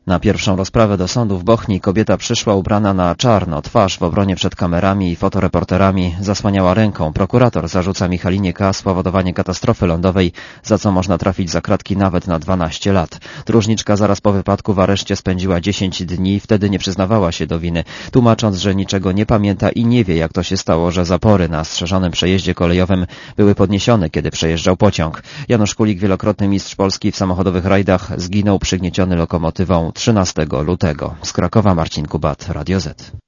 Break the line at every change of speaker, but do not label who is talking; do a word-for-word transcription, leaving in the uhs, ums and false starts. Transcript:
Na pierwszą rozprawę do sądu w Bochni kobieta przyszła ubrana na czarno, twarz w obronie przed kamerami i fotoreporterami zasłaniała ręką. Prokurator zarzuca Michalinie K. spowodowanie katastrofy lądowej, za co można trafić za kratki nawet na dwanaście lat. Dróżniczka zaraz po wypadku w areszcie spędziła dziesięć dni, wtedy nie przyznawała się do winy, tłumacząc, że niczego nie pamięta i nie wie, jak to się stało, że zapory na strzeżonym przejeździe kolejowym były podniesione, kiedy przejeżdżał pociąg. Janusz Kulik, wielokrotny mistrz Polski w samochodowych rajdach, zginął przygnieciony lokomotywą trzynastego lutego. Z Krakowa Marcin Kubat, Radio Z.